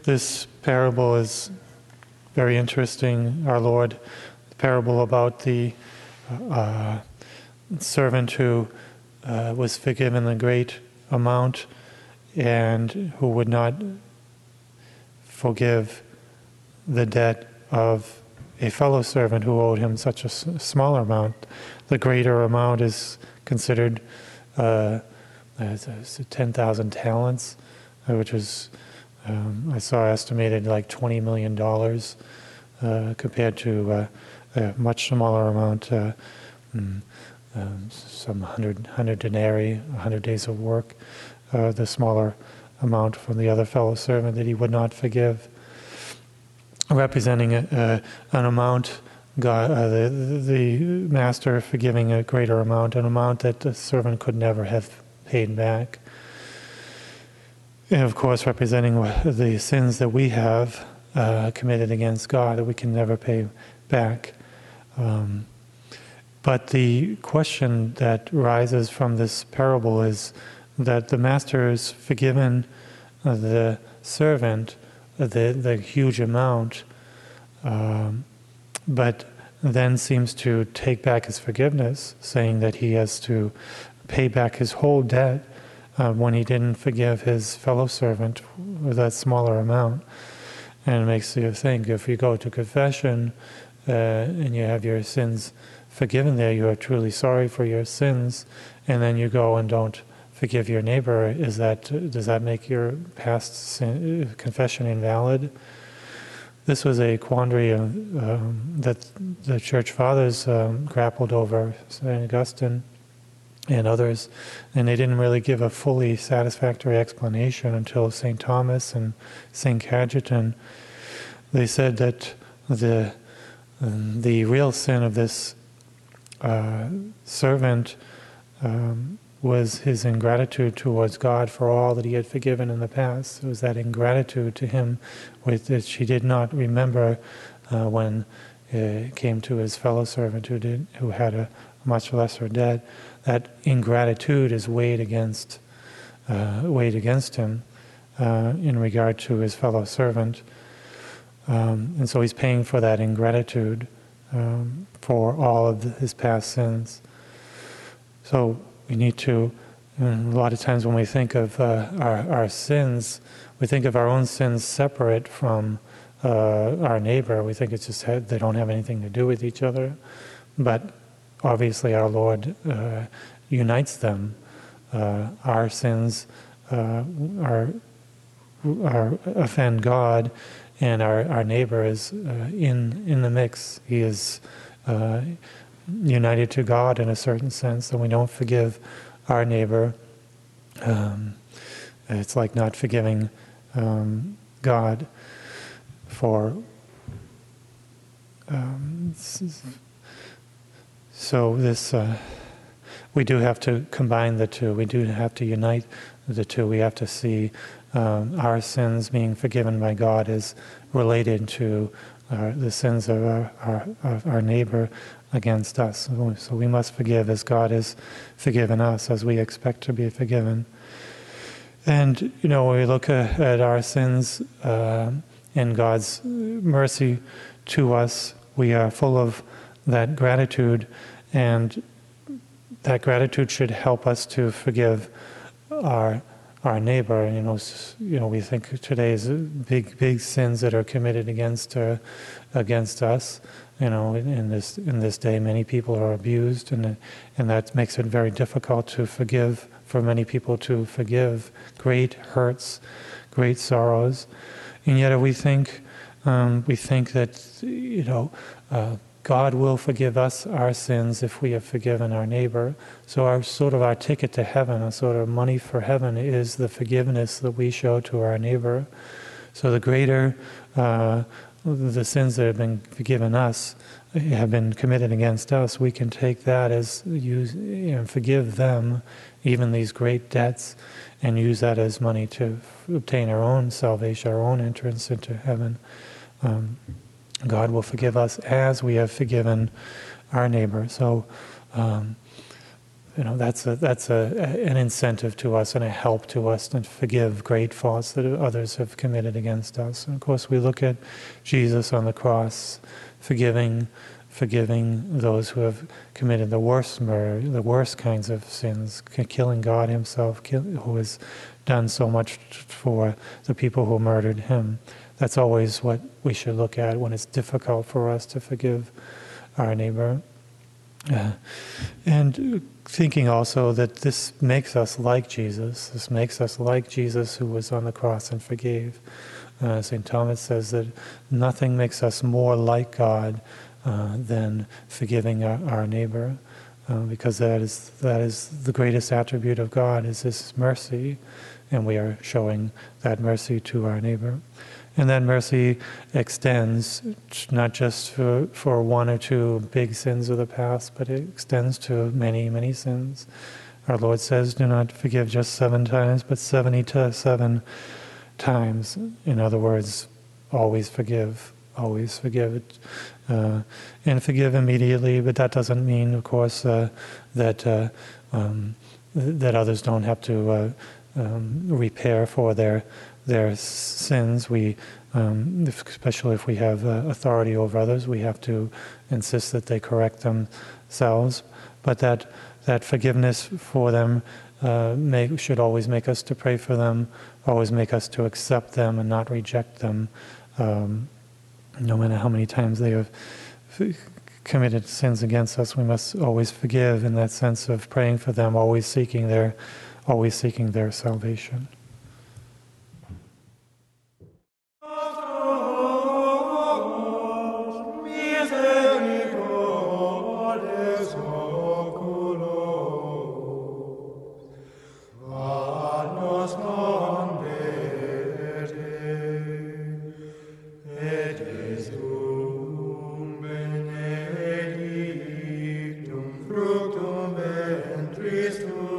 This parable is very interesting. Our Lord, the parable about the servant who was forgiven a great amount and who would not forgive the debt of a fellow servant who owed him such a smaller amount. The greater amount is considered as 10,000 talents, which is, I saw estimated like $20 million compared to a much smaller amount, some 100 denarii, 100 days of work, the smaller amount from the other fellow servant that he would not forgive, representing an amount, the master forgiving a greater amount, an amount that the servant could never have paid back. And of course representing the sins that we have committed against God that we can never pay back. But the question that rises from this parable is that the master has forgiven the servant the huge amount, but then seems to take back his forgiveness, saying that he has to pay back his whole debt when he didn't forgive his fellow servant with that smaller amount. And it makes you think, if you go to confession and you have your sins forgiven there, you are truly sorry for your sins, and then you go and don't forgive your neighbor, does that make your past confession invalid? This was a quandary that the Church Fathers grappled over, St. Augustine and others, and they didn't really give a fully satisfactory explanation until St. Thomas and St. Cajetan. They said that the real sin of this servant was his ingratitude towards God for all that he had forgiven in the past. It was that ingratitude to him which he did not remember when it came to his fellow servant who had a much lesser debt. That ingratitude is weighed against him in regard to his fellow servant, and so he's paying for that ingratitude for all of his past sins. So we need to, a lot of times when we think of our sins, we think of our own sins separate from our neighbor. We think it's just they don't have anything to do with each other. But obviously our Lord unites them. Our sins offend God, and our neighbor is in the mix. He is united to God in a certain sense, and we don't forgive our neighbor. It's like not forgiving God for. So this, we do have to combine the two. We do have to unite the two. We have to see our sins being forgiven by God is related to the sins of our neighbor against us. So we must forgive as God has forgiven us, as we expect to be forgiven. And, when we look at our sins and God's mercy to us, we are full of that gratitude, and that gratitude should help us to forgive our neighbor. We think today is big sins that are committed against us. In this day, many people are abused, and that makes it very difficult to forgive. For many people to forgive great hurts, great sorrows, and yet we think that God will forgive us our sins if we have forgiven our neighbor. So our ticket to heaven, a sort of money for heaven, is the forgiveness that we show to our neighbor. So the greater the sins that have been forgiven us, have been committed against us, we can take that as forgive them, even these great debts, and use that as money to obtain our own salvation, our own entrance into heaven. God will forgive us as we have forgiven our neighbor. So that's an incentive to us and a help to us to forgive great faults that others have committed against us. And of course, we look at Jesus on the cross, forgiving those who have committed the worst murder, the worst kinds of sins, killing God himself, who has done so much for the people who murdered him. That's always what we should look at when it's difficult for us to forgive our neighbor. And thinking also that this makes us like Jesus. This makes us like Jesus who was on the cross and forgave. St. Thomas says that nothing makes us more like God than forgiving our neighbor, because that is the greatest attribute of God, is His mercy, and we are showing that mercy to our neighbor. And that mercy extends not just for one or two big sins of the past, but it extends to many, many sins. Our Lord says, do not forgive just 7 times, but 77 times. In other words, always forgive. Always forgive it. And forgive immediately, but that doesn't mean, of course, that others don't have to repair for their sins. We, especially if we have authority over others, we have to insist that they correct themselves. But that forgiveness for them should always make us to pray for them, always make us to accept them and not reject them, no matter how many times they have committed sins against us. We must always forgive, in that sense of praying for them, always seeking their salvation. Fructum ventris tuum.